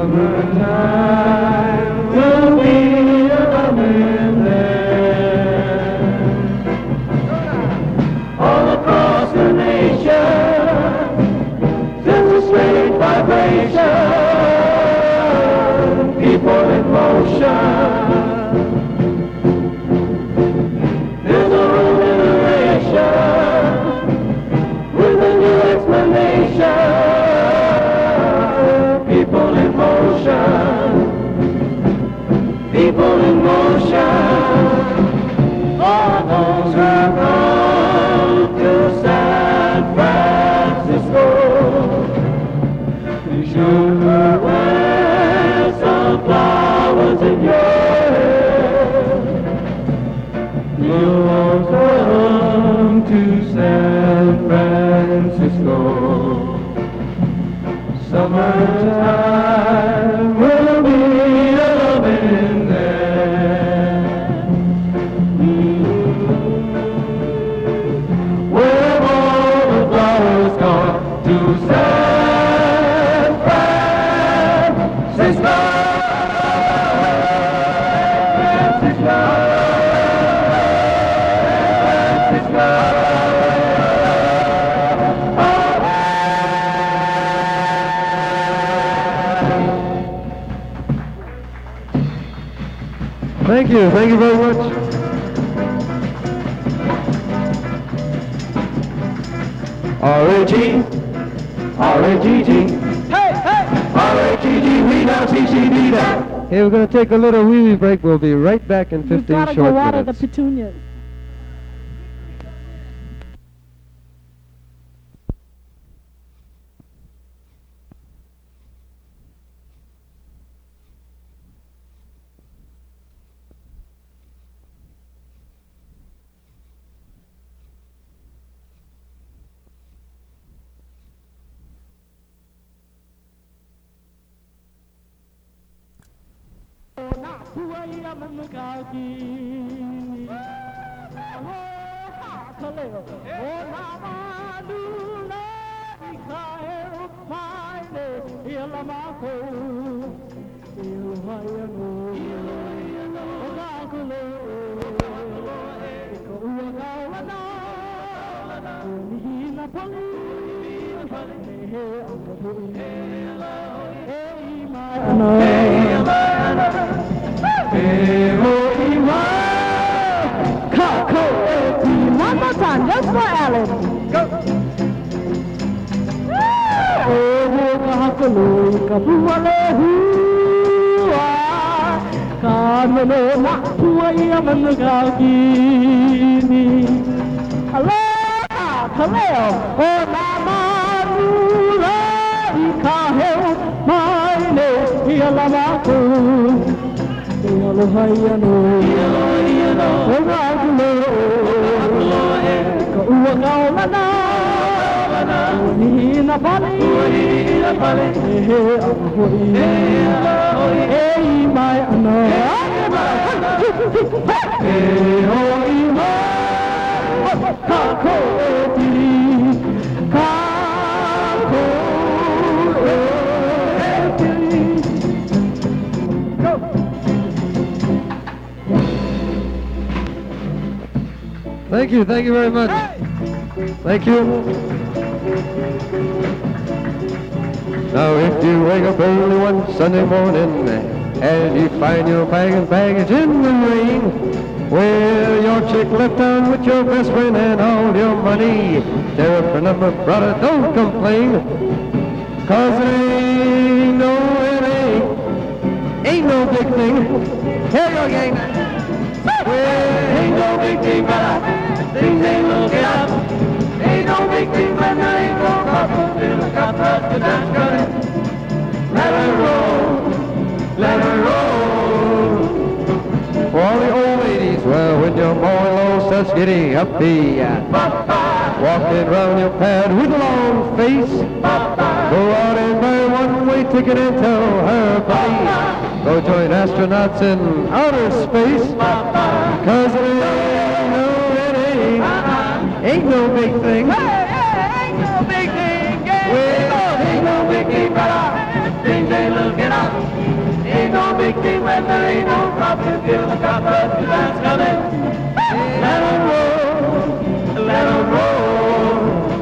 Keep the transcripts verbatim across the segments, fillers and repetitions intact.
Summertime will be a coming there. All across the nation, there's a strange vibration, people in motion. There's a whole generation with a new explanation. People in motion, people in motion. All those who come to San Francisco, be sure to wear some flowers in your hair. You're welcome to San Francisco. Summertime will be a loving there. Where have all the flowers gone to San Francisco? Francisco, Francisco. Thank you. Thank you very much. R A G, R A G G. Hey, hey! R A G G, we now T C B that. Hey, we're going to take a little wee-wee break. We'll be right back in fifteen We've gotta short go water minutes. the petunias. One more time, just for Alice. Go. Thank you. Thank you very much. Thank you. Now, if you wake up early one Sunday morning and you find your bag and baggage in the rain, well, your chick left town with your best friend and all your money, tear up her number, brother, don't complain, cause it ain't no, it ain't, ain't no big thing. Here you go, gang. Well, ain't no big thing, brother. Things ain't looking up. Ain't no big thing when there ain't no couple. Feel a couple to dance, cut it. Let her roll, let her roll. For all the old ladies, well, when your mowing low starts getting uppy, uh, walking round your pad with a long face, go out and buy a one-way ticket and tell her buddy, go join astronauts in outer space, cause it ain't no, it ain't, ain't no big thing. Hey, hey, ain't no big thing, yeah. Well, ain't no big thing, brother. Things ain't looking up. when there ain't no coffee, feel the coppers, the band's coming. Let 'em roll, let 'em roll.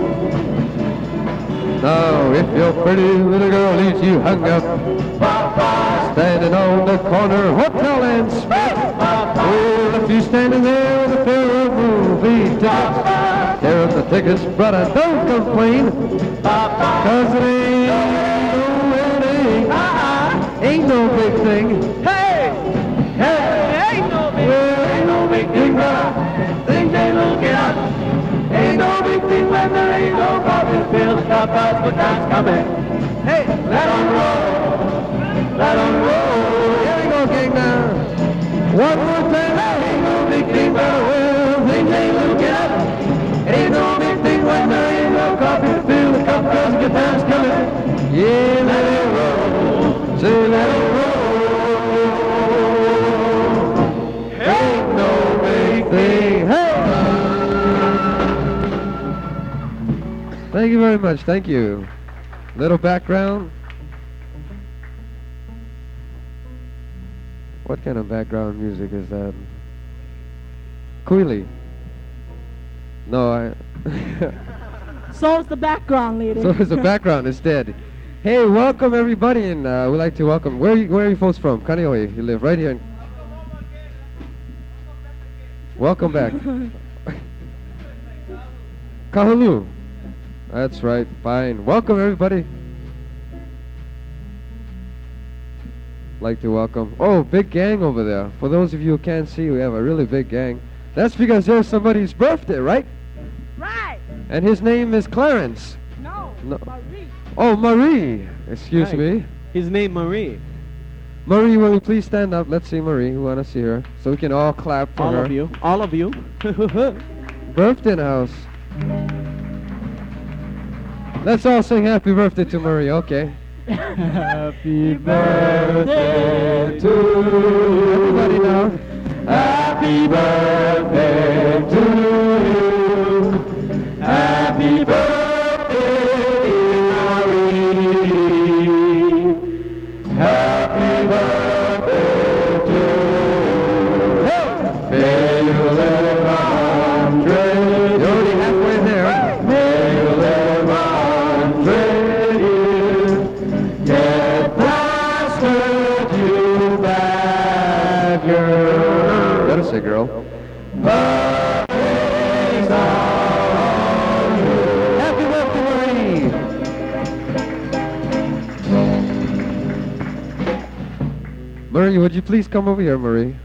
Now, if your pretty little girl leaves you hung up, standing on the corner, Hotel and Smith, well, if you're standing there with a pair of movie tickets, tear up the tickets, brother, don't complain, cause it ain't no, it ain't, ain't no big thing. Hey, hey, ain't no big, well, ain't no big thing, brother. Things ain't looking up. Ain't no big thing when there ain't no coffee. Feel the coppers, but that's coming. Hey, let 'em roll, let 'em roll. Here we go, gang, now. One more time. Ain't no big thing, brother. Well, things ain't looking up. Ain't no big thing when there ain't no coffee. Feel the coppers, but that's coming. Yeah, Let it roll, say let it roll. Ain't no big thing. Hey! Thank you very much. Thank you. Little background. What kind of background music is that? Cooley. No, I. So is the background, lady. So is the background instead. Hey, welcome everybody, and uh, we'd like to welcome. Where are you, where are you folks from? Kaneohe. You live right here. In welcome back. Kahulu. That's right. Fine. Welcome everybody. Like to welcome. Oh, big gang over there. For those of you who can't see, we have a really big gang. That's because there's somebody's birthday, right? Right. And his name is Clarence. No. No. Marie. Oh, Marie. Excuse Hi. me. His name Marie. Marie, will you please stand up? Let's see Marie. We want to see her. So we can all clap for All her. of you. All of you. Birthday in the house. Let's all sing happy birthday to Marie, okay? Happy birthday to you. Everybody now. Happy birthday to you. Happy birthday, Marie. Happy birthday to you. May you live a hundred. You're already halfway there. May you live a hundred years. Get plastered, you bad girl. Better say girl. Birthdays are you. Happy birthday, Marie. Marie, would you please come over here, Marie?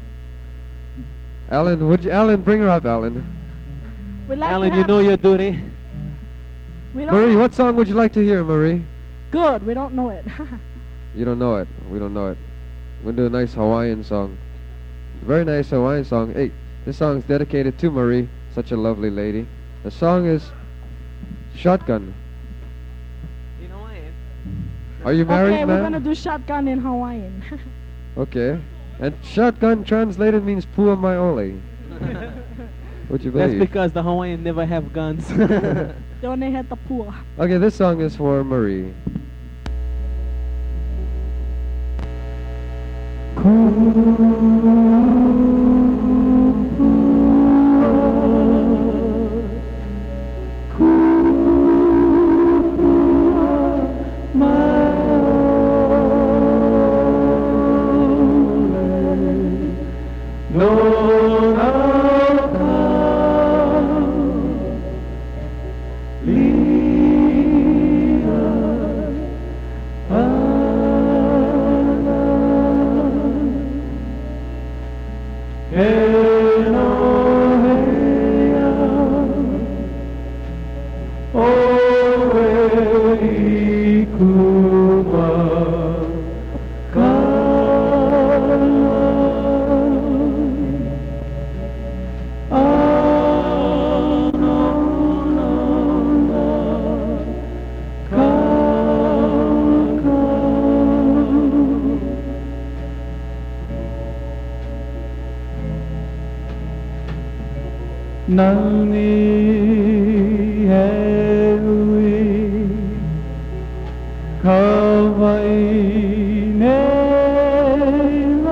Alan, would you, Alan, bring her up, Alan. We like Alan, to you have- know your duty. We don't Marie, have- what song would you like to hear, Marie? Good. We don't know it. You don't know it. We don't know it. We'll do a nice Hawaiian song. Very nice Hawaiian song. Hey, this song is dedicated to Marie, such a lovely lady. The song is Shotgun. You know what? Are you married, Okay, we're man? gonna do shotgun in Hawaiian. Okay. And shotgun translated means pua mai ole. Would you That's believe? because the Hawaiian never have guns. They only had the poor. Okay, this song is for Marie. Nani Helui Kawai Ne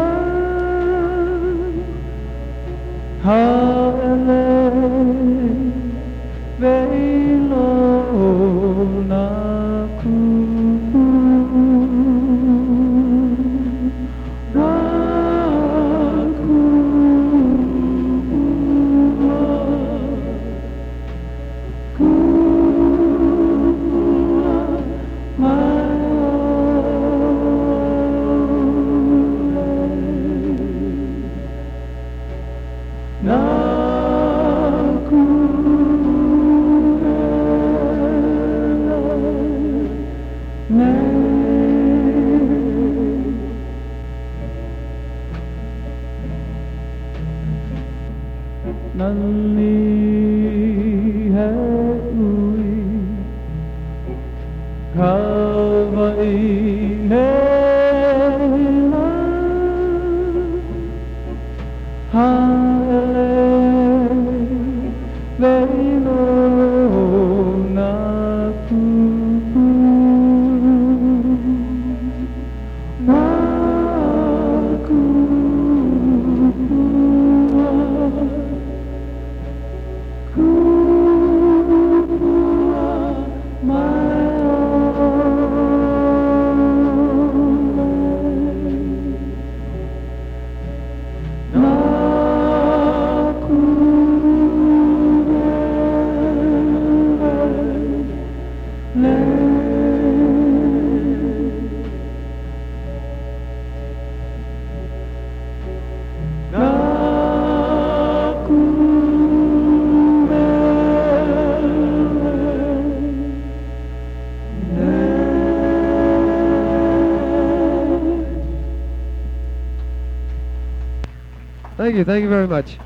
Thank you, thank you very much.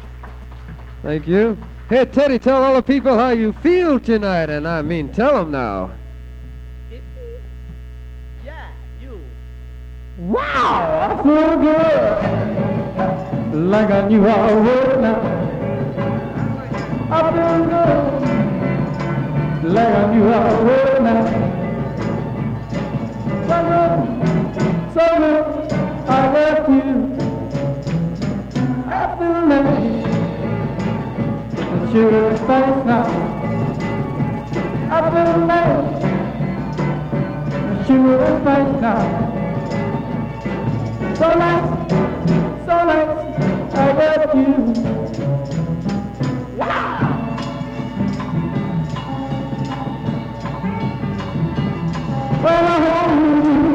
Thank you. Hey, Teddy, tell all the people how you feel tonight, and I mean, tell them now. Yeah, you. Wow, I feel good, like I knew I would now. I feel good, like I knew I would now. So good, so good, I left you. I feel like the sugar spice now. I feel like the sugar spice now. So nice, so nice, I love you. Wow! When I hold you,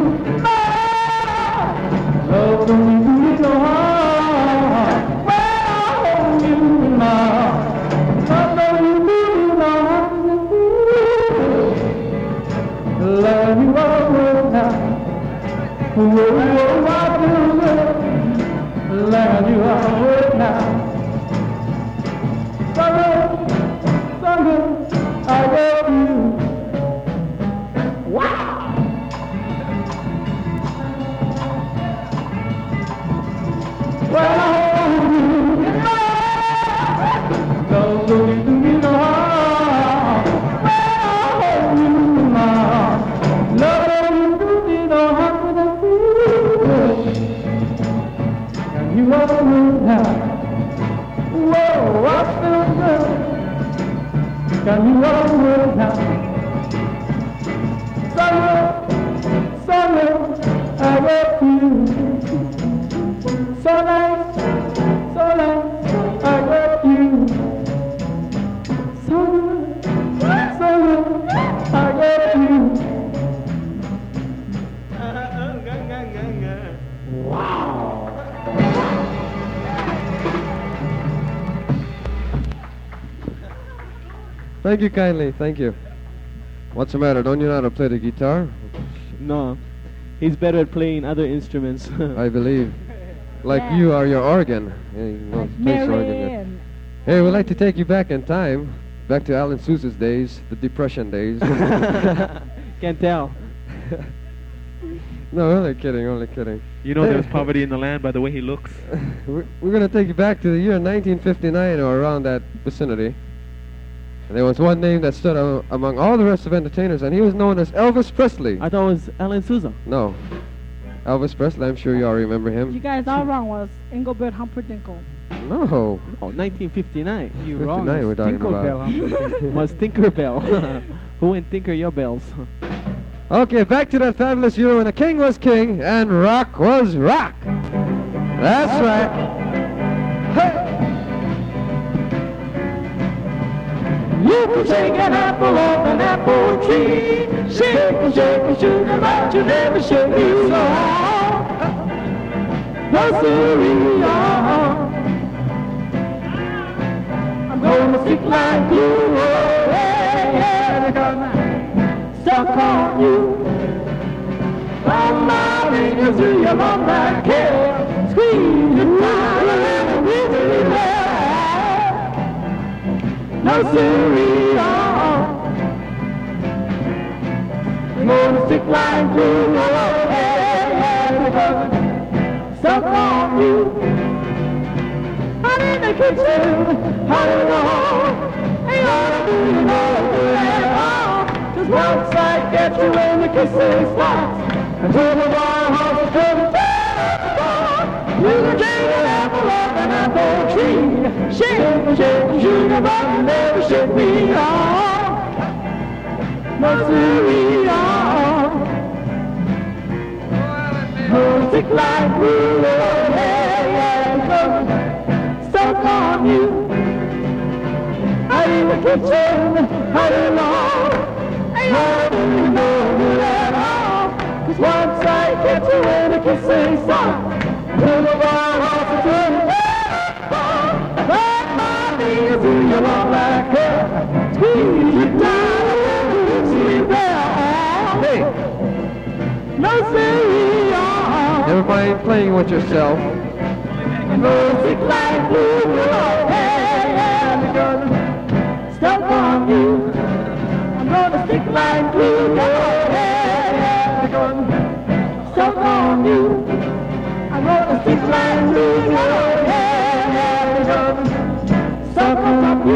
my love don't do me no harm. When I hold you, my love don't do me no harm. Love you all now. Whoa, whoa, I feel good, like you are good now. So good, so good, I love you. Wow! When I hold you, don't do me, do me no harm. When I hold you, my love don't do me no harm. You are good now. Whoa, I feel good. Can you are good now? So good, so good, I love you. So nice, so nice, I love you. So good, so good, I love you. Wow. Thank you kindly, thank you. What's the matter? Don't you know how to play the guitar? No, he's better at playing other instruments. I believe. Like Yeah. you are your organ. Yeah, you know, Like plays organ yet. Marianne. Hey, we'd like to take you back in time, back to Alan Sousa's days, the Depression days. Can't tell. No, only kidding, only kidding. You know there's poverty in the land by the way he looks. We're, we're going to take you back to the year nineteen fifty-nine or around that vicinity. And there was one name that stood a- among all the rest of entertainers, and he was known as Elvis Presley. I thought it was Alan Sousa. No. Elvis Presley, I'm sure you all remember You him. guys are wrong. Was Engelbert Humperdinck. No. Oh, nineteen fifty-nine. You're wrong. fifty-nine we're talking Tinkerbell, about. I'm thinking. Was Tinkerbell. Who went tinker your bells? Okay, back to that fabulous year when the king was king and rock was rock. That's right. Hey! You can shake an apple off an apple tree. Shake and shake and sugar, but you never shake me so. No, siree, I'm gonna stick like glue. Oh, yeah, yeah, gonna suck on you. From my fingers to your mom back here. Squeeze it down and breathe it there. No, siree, I'm gonna stick like glue. Oh, yeah, yeah, gonna suck on you. I'm in the kitchen, I don't know. Ain't gonna do you no good at all. Just once I get you in the kissing spots, until the bar house to the door. You can take an apple off an apple tree. Shake and shake and sugar, but you never shake me off. No, siree, oh. Gonna stick like glue, oh, yeah, yeah, gonna suck on you. Out in the kitchen, I don't know, ain't gonna do you no good at all. Cause once I get you in a kissing song, till the bar house to the door, let my fingers through your long black hair, squeeze you down and sleep there. Hey, No, siree, never mind playing with yourself. I'm gonna stick like glue, oh, yeah, yeah, I'm gonna stuck on you. I'm gonna stick like glue, oh, yeah, yeah, I'm gonna stuck on you. I'm gonna stick like glue, oh, yeah, yeah, I'm gonna stuck on you.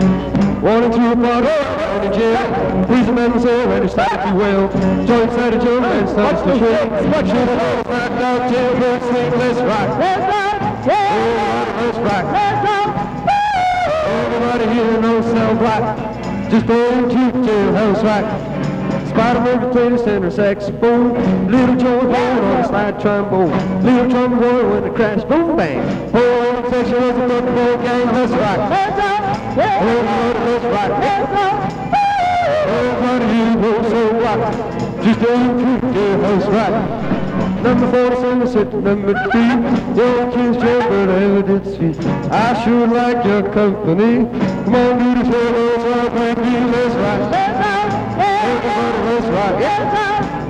One and two apart, on the jail. Please the men say when it's time if you will. Join inside a jump and starts to shake. Watch it all, knocked out, jailbird, sleepless rock. Let's go, yeah, Oh, let's rock. let's go. Everybody here knows cell block. Just go to jailhouse rock. Spider-Man between the center saxophone. Little Joe Horn on a slide trombone. Little trombone when it crash, boom, bang. Whole section was a football game, let's rock. Let's go, yeah, Everybody, let's rock. let's go. Everybody here knows so rock. Just go to jailhouse rock. Number forty-seven, sit number three. Your kids, jailbird, ever did see. I sure like your company. Come on, do the jailhouse rock with me, let's rock. Let's go, yeah, Everybody, let's rock. let's go.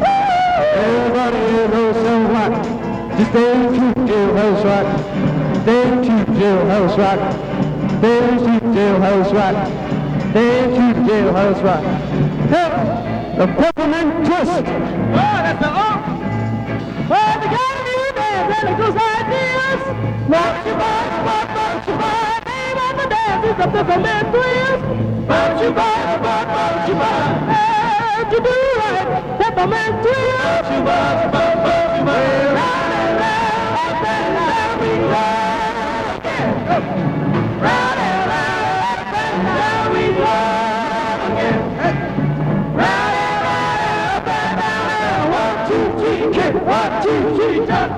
Everybody here knows so rock. Just go to jailhouse rock. Stay to jailhouse rock. Stay to jailhouse rock. Stay to jailhouse rock. Hey, the peppermint twist. Oh, that's the oh. Well, the guy in the dance and it goes like this. Won't you buy, what, won't you buy? Name on the dance is the peppermint twist. Won't you buy, what, won't you buy? And to do right, peppermint twist. Won't you buy, what, won't you buy? Round and round, up and down we go. Again. Round and round, up and down we go. Again. Round and round, up and down. One, two, three, kick. One, two, three, jump.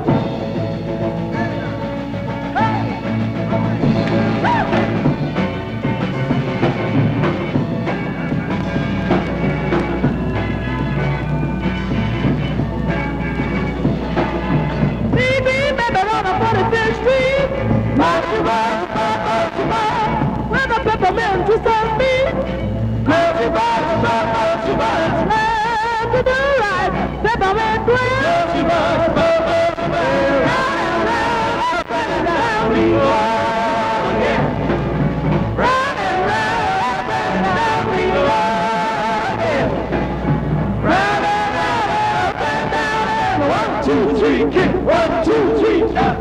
Beep, beep, baby, on the forty-fifth Street. March you by, march you by, with a peppermint twist on me. March you by, march you by, let me do right, peppermint twist. March you by, march you by, round and round, up and down we go again. Round and round, up and down we go again. Round and round, up and down, and one, two, three, kick. One, two, three, jump.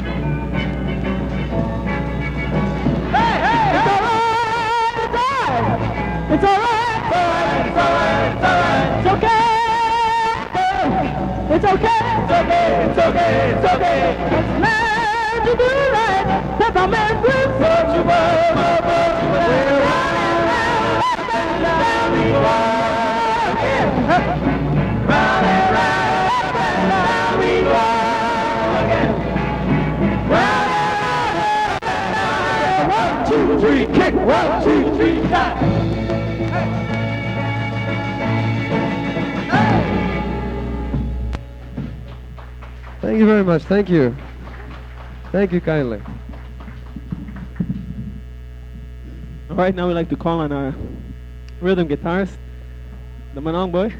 Hey, hey, it's all right, it's all right. It's okay. It's okay, it's okay, it's okay. It's meant to be right. That the man will Don't you worry, my boy, you will round and round we go again. Round and round and round we go again. Round and round. One, two, three, kick. One, two, three, die. Thank you very much. Thank you. Thank you kindly. All right, now we'd like to call on our rhythm guitarist, the Manong boy.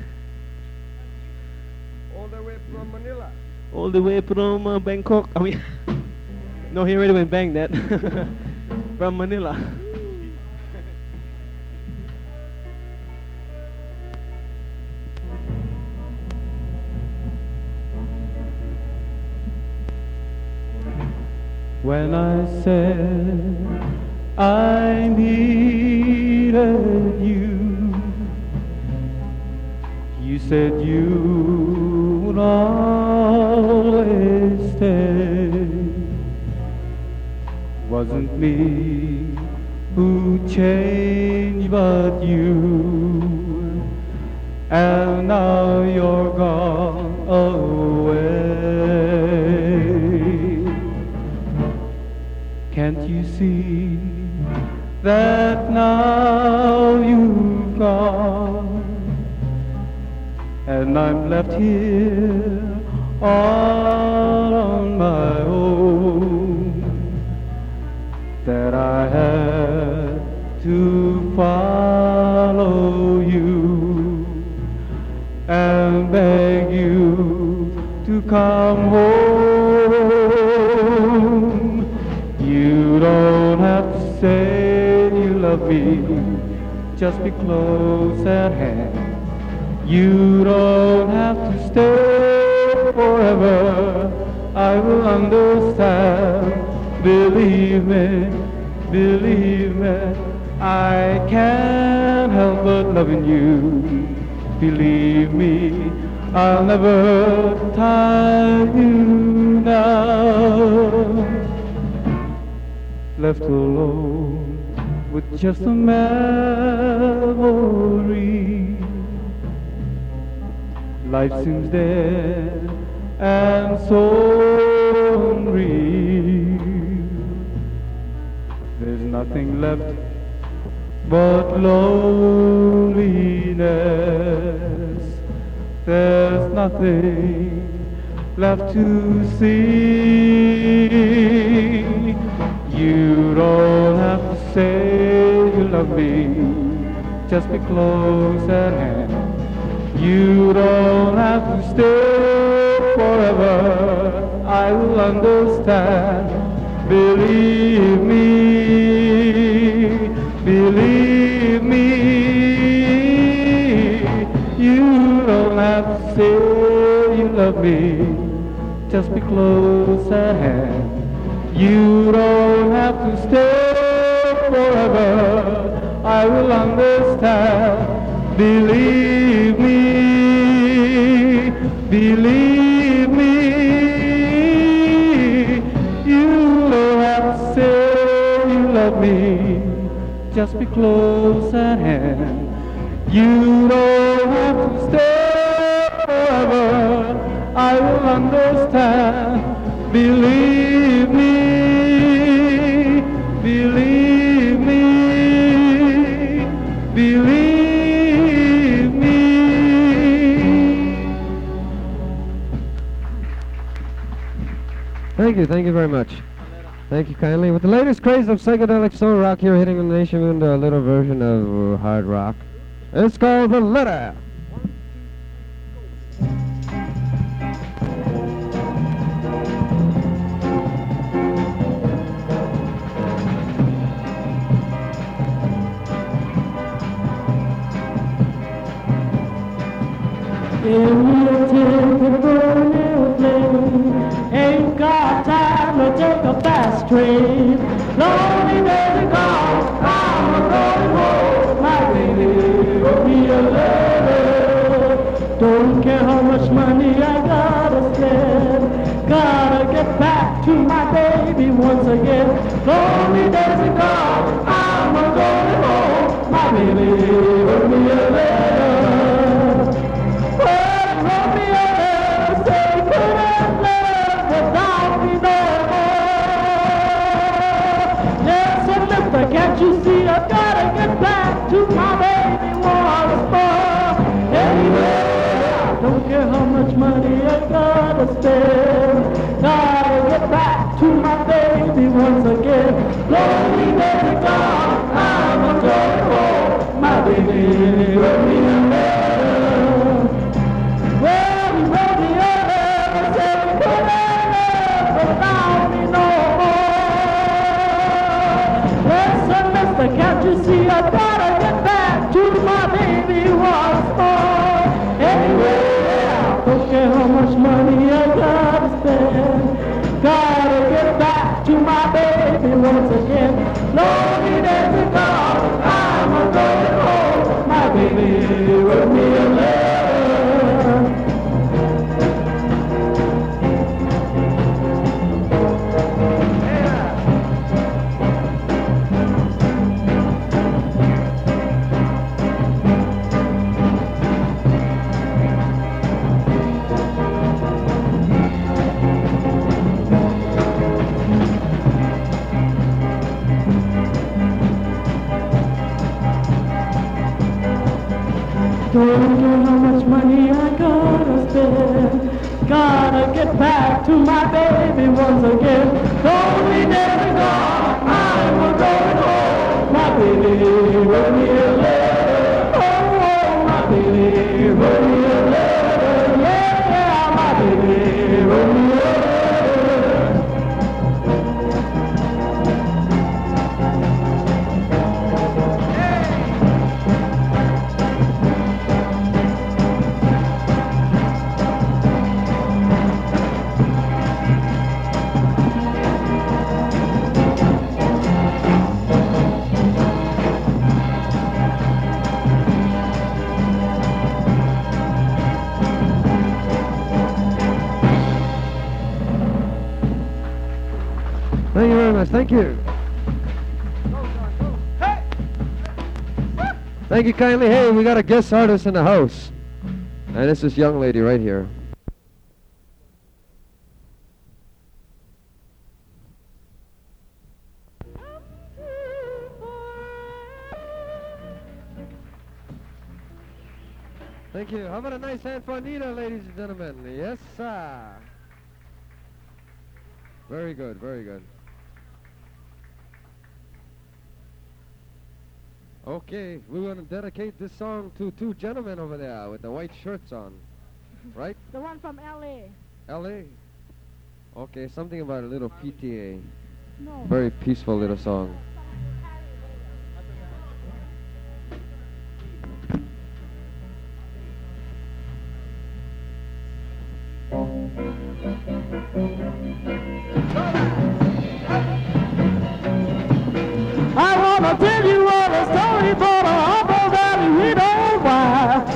All the way from Manila. All the way from uh, Bangkok. I mean, no, he already went bang that. From Manila. When I said I needed you, you said you would always stay. Wasn't me who changed but you, and now you're gone away. Can't you see that now you've gone, and I'm left here all on my own, that I had to follow you and beg you to come home. You don't have to say you love me, just be close at hand. You don't have to stay forever, I will understand. Believe me, believe me, I can't help but loving you. Believe me, I'll never tire you now. Left alone with just a memory, life seems dead and so unreal. There's nothing left but loneliness. There's nothing left to see. You don't have to say you love me, just be close at hand. You don't have to stay forever, I will understand. Believe me, believe me, you don't have to say you love me, just be close at hand. You don't have to stay forever, I will understand. Believe me, believe me, you don't have to say you love me, just be close at hand. You don't have to stay forever, I will understand. Believe me, believe me, believe me. Thank you, thank you very much. Thank you kindly. With the latest craze of psychedelic soul rock here hitting the nation into a little version of uh, hard rock. It's called The Letter. Ain't got time to take a fast train. Lonely days are gone, I'm a going home. My baby wrote me a letter. Don't care how much money I got. back to my baby once again. Lonely days are gone, I'm a going home. My baby wrote me a letter. Well, he wrote me a letter, said he couldn't live without me no more. Yes, so mister, can't you see I've gotta get back to my baby once more. Anyway, don't care how much money I gotta spend, gotta get back to my baby once again. Lonely days are gone, I'm a going home. My baby wrote me a letter. Well, he wrote me a letter, said he couldn't live without me no more. Listen, mister, can't you see I gotta get back to my baby once more. Anyway, don't care how much money I gotta spend, gotta get back to my baby once again. Lonely days are gone, I'm a going home. My baby wrote me a letter. Don't care how much money I gotta spend, gotta get back to my baby once again. Lonely days are gone, I'm a going home. My baby wrote me a letter. Oh, oh, my baby wrote me a letter. Yeah, yeah, my baby wrote me a letter. Thank you very much. Thank you. Thank you kindly. Hey, we got a guest artist in the house. And it's this young lady right here. Thank you. How about a nice hand for Anita, ladies and gentlemen? Yes, sir. Very good, very good. Okay, we're going to dedicate this song to two gentlemen over there with the white shirts on, right? The one from L A. L A? Okay, something about a little P T A. No. Very peaceful little song. I wanna tell you all the story about a humble valley widow wife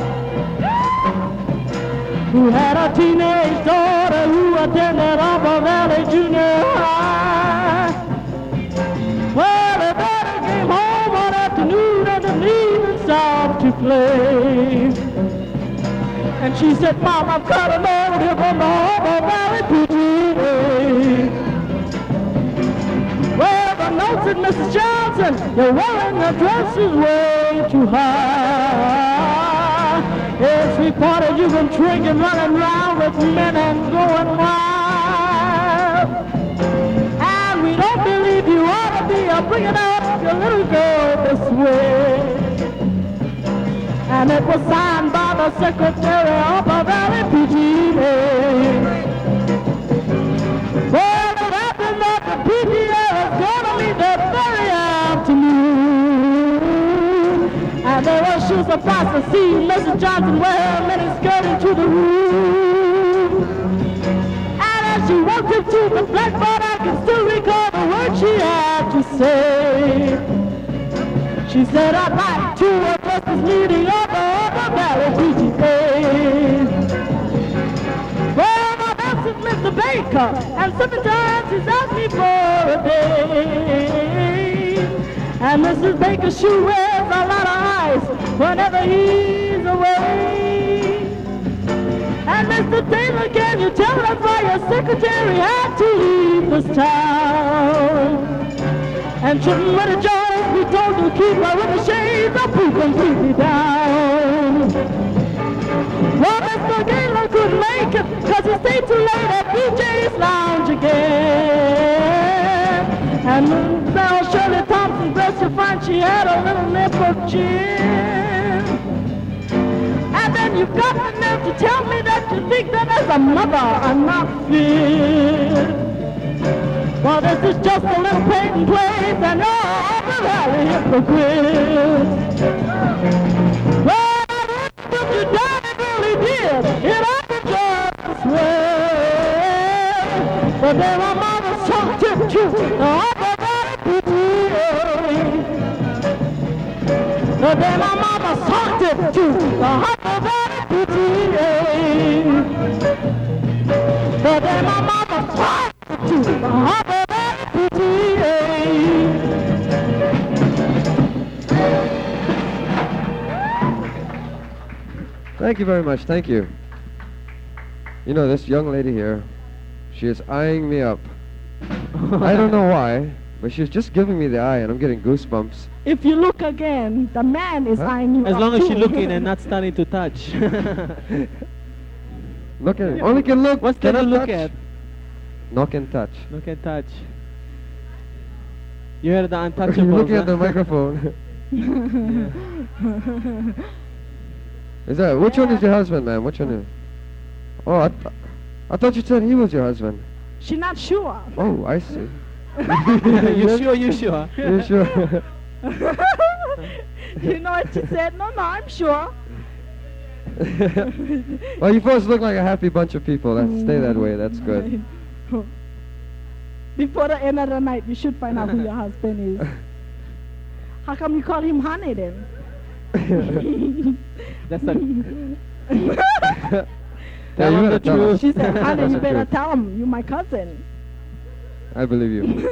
who had a teenage daughter who attended Humble Valley Junior High. Well, the daughter came home one afternoon and didn't even stop to play. And she said, Mom, I've got a note here from the Humble Valley P T A. Well, the note said, Missus Johnson, you're wearing the dresses way too high. It's reported you've been drinking, running around with men and going wild. And we don't believe you ought to be uh, bringing up your little girl this way. And it was signed by the secretary of the Valley P T A. Well, it happened that the P T A was going to meet that very afternoon. And they were sure surprised to see Missus Johnson wear her miniskirt into the room. And as she walked into the blackboard, I can still recall the words she had to say. She said, I'd like to address this meeting of the Humble Valley P T A. Well, my name is Mister Baker. supper, and sometimes he's asked me for a day. And Missus Baker, she wears a lot of ice whenever he's away. And Mister Taylor, can you tell us why your secretary had to leave this town? And shouldn't Willie Jones be told to keep her with the shades or put completely down? Well, Mister Gaylor couldn't make it, cause he stayed too late at B J's Lounge again. And now Shirley Thompson's dress, you find she had a little nip of gin. And then you've got the nerve to tell me that you think that as a mother I'm not fit. Well, this is just a little painting place, and you're all the valley hypocrite. Well, what you done really did, it ought to just swear. But then my mama sucked it too, all the valley hypocrite. But then my mama sucked it too, all the valley hypocrite. But then my mama sucked it too, all the Thank you very much. Thank you. You know, this young lady here, she is eyeing me up. I don't know why, but she's just giving me the eye, and I'm getting goosebumps. If you look again, the man is Huh? eyeing you As up long as too. she's looking and not starting to touch. Look at it. Only can look. What's there to cannot look touch. at? Knock and touch. Look and touch. You heard the You're untouchables, looking huh? at the microphone. Is that which one is your husband, ma'am? Which one is? Oh, I, th- I thought you said he was your husband. She's not sure. Oh, I see. You sure? You sure? You sure? You know what she said? No, no, I'm sure. Well, you folks look like a happy bunch of people. That's, stay that way. That's good. Before the end of the night, you should find out who your husband is. How come you call him honey then? That's a. Yeah, Tell you him gotta the tell truth. us. She said, honey, That's you the better truth. tell him. You my cousin. I believe you.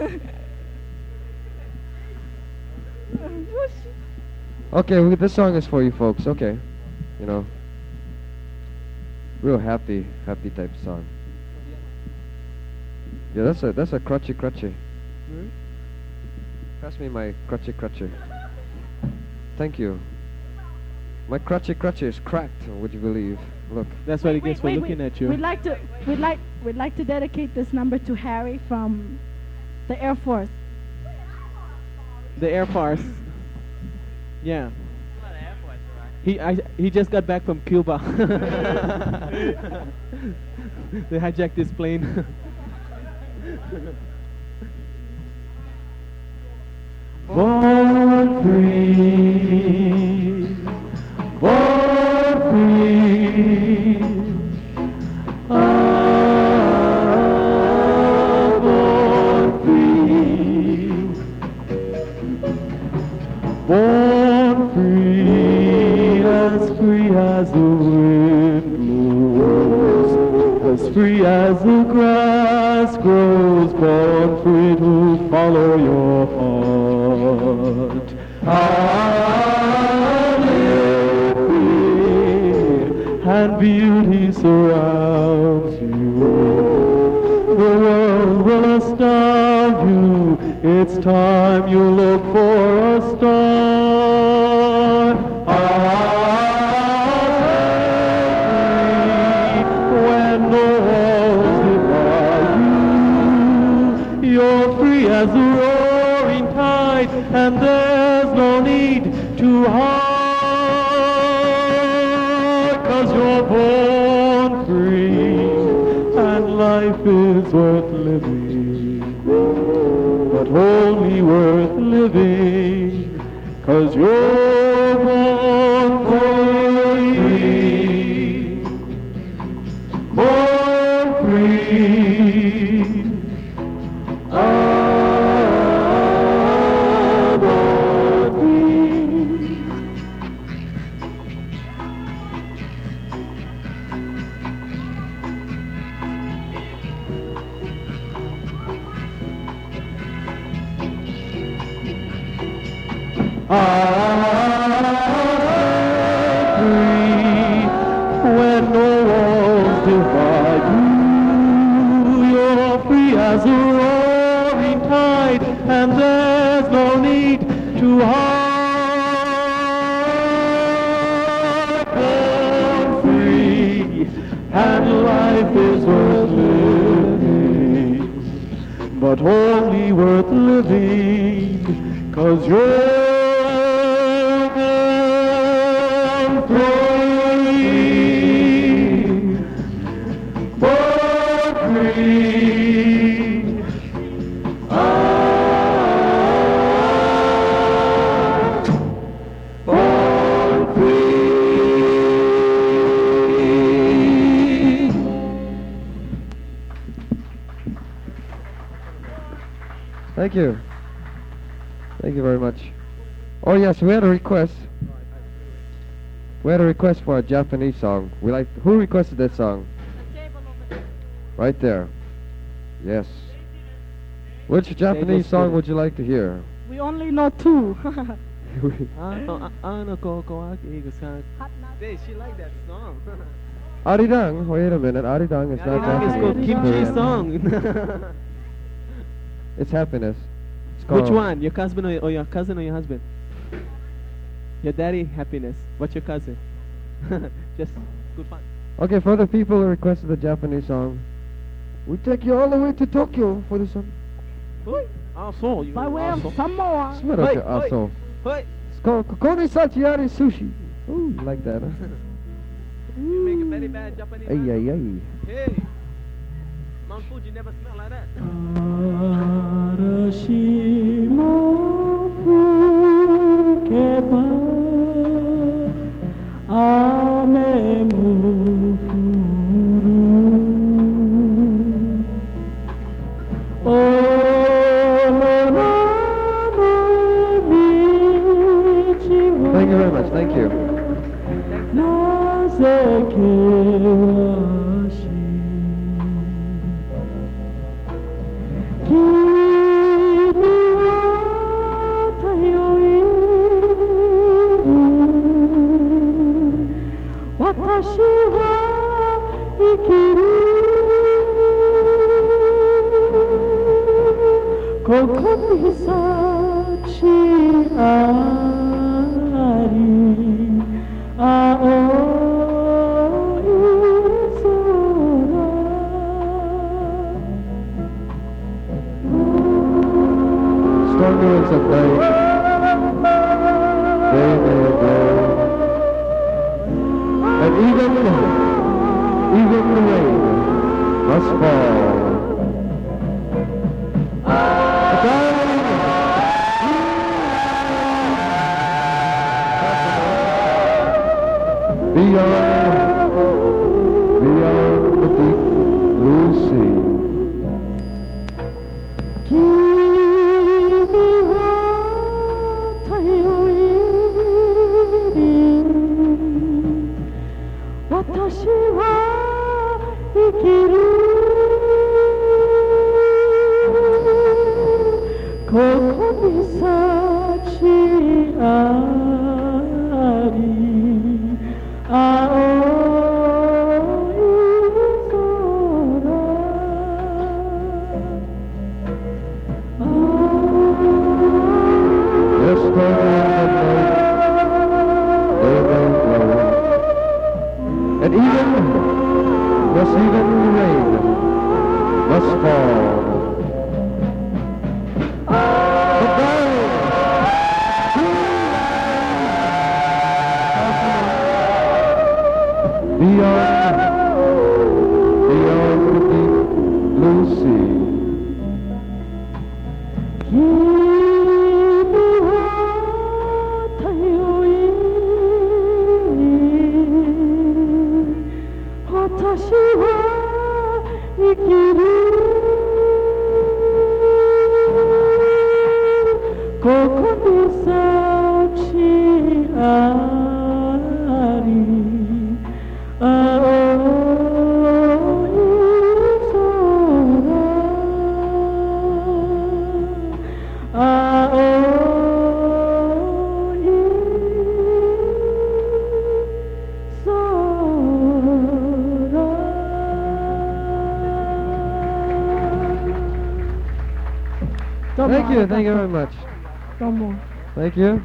Okay, well, this song is for you folks. Okay, you know, real happy, happy type song. Yeah, that's a that's a crutchy crutchy. Pass me my crutchy crutchy. Thank you. My crutchy crutchy is cracked. Would you believe? Look. That's what he Wait, gets for wait, looking wait. at you. We'd like to, we'd like, we'd like to dedicate this number to Harry from the Air Force. The Air Force. Yeah. He I, he just got back from Cuba. They hijacked his plane. Born free, born free, ah, born free, born free, as free as the wind blows, as free as the grass grows, born free to follow your heart. I live free, and beauty surrounds you. The world will astound you. It's time you look for a star. I live free when the walls divide you. You're free as the roaring tide, and there's no need to hide, 'cause you're born free, and life is worth living, but only worth living, 'cause you're born free, born free. Ah, born free. are free. When no walls divide you, you're free as a roaring tide, and there's no need to hide. Born free, and life is worth living, but only worth living 'cause you're born free, born free. Ah, born free. Thank you. Thank you very much. Oh yes, we had a request. We had a request for a Japanese song. We like. Who requested that song? Right there. Yes. Which Japanese song would you like to hear? We only know two. Ano, ano, ko, ko, aki, sa. Hey, she liked that song. Arirang. Wait a minute. Arirang is not Arirang is Japanese. called It's Kimchi Korean. song. It's happiness. It's Which called- one? Your husband or, or your cousin or your husband? Your daddy, happiness. What's your cousin? Just good fun. Okay, for the people who requested the Japanese song, we take you all the way to Tokyo for the song. Oi, asshole. You By way of asshole. Samoa. Smell Hey, like hey. an asshole. Oi. It's called Kokone Sachiari Sushi. Ooh, like that, huh? You make a very bad Japanese. Ay, man. ay, ay. Hey. Mount Fuji never smell like that. 嵐も吹けば雨も降る己の道 Thank you very much. Thank you. なぜ険しい君は頼り私は生きるここに幸あり青い空 Storm winds at night. Day may blow. And even, even the rain must fall. Beyond, beyond the deep blue sea. 君は頼り私は生きるここに幸あり青い空 Yes, storm winds at night. Day may blow. And even, yes, even the rain must fall. Beyond, beyond the deep blue sea. 君は頼り私は生きるここに幸あり青い空 Ah Come Thank on, you, come thank you on. very much. Come on. Thank you.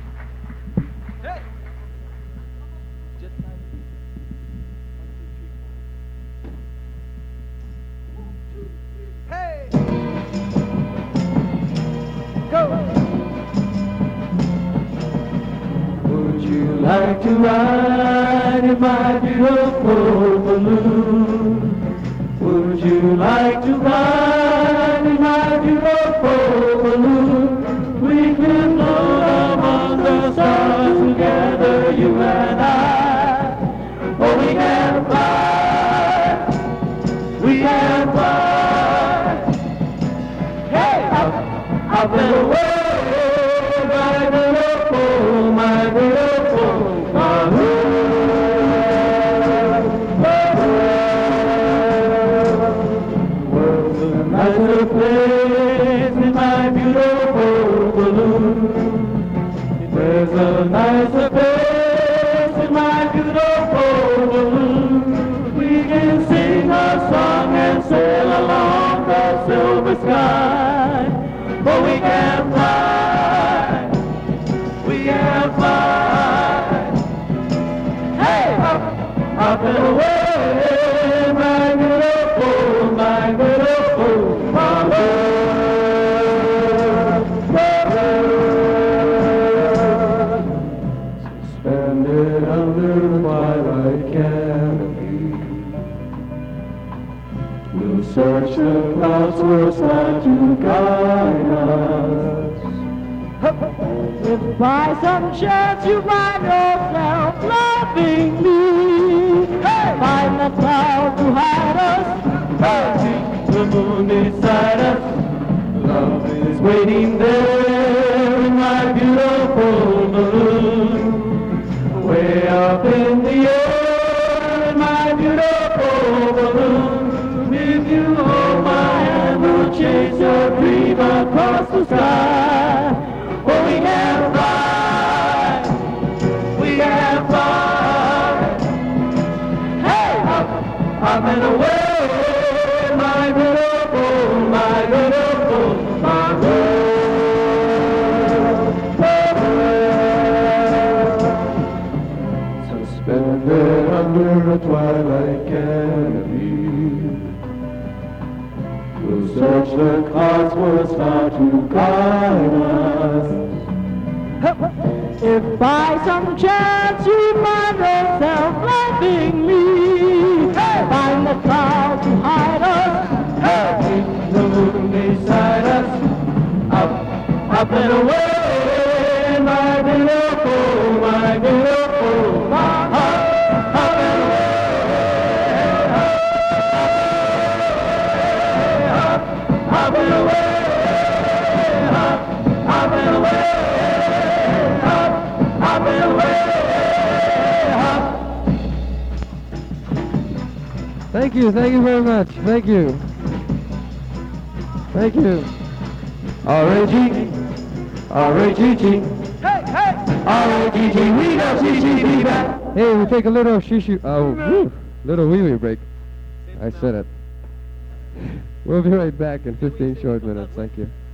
Would you like to ride in my beautiful balloon? Would you like to ride in my beautiful balloon? We can float among the stars together, you and I. Oh, we can fly, we can fly. Hey, up, up and away, my beautiful, my beautiful balloon. World's a nicer place in my beautiful balloon. There's a nicer place in my beautiful balloon. We can sing a song and sail along the silver sky. But we can fly, we can fly. Hey, up, up and away, my beautiful, my beautiful balloon. Suspended under the twilight canopy, we'll search the clouds for a star to guide us. If by some chance you find yourself loving me, find the cloud to hide us. The moon beside us, love is waiting there in my beautiful balloon. Way up in the air in my beautiful balloon. If you hold my hand, we'll chase your dream across the sky. Oh, we can fly, we can fly. Hey, up, up and away, my beautiful, my beautiful balloon. Suspended under a twilight canopy, we'll search the clouds for a star to guide us. If by some chance you find yourself loving me, find the cloud to hide us. Keep the moon beside us, up, up and away, my beautiful, my beautiful, up, up and away, up, up and away, up, up and away, up, up and away, up. Thank you, thank you very much. Thank you. Thank you. R A G, R A G G, hey, hey, R A G G, we got C C B back. Hey, we take a little shishu, oh, whew, little wee wee break. I said it. We'll be right back in fifteen short minutes. Thank you.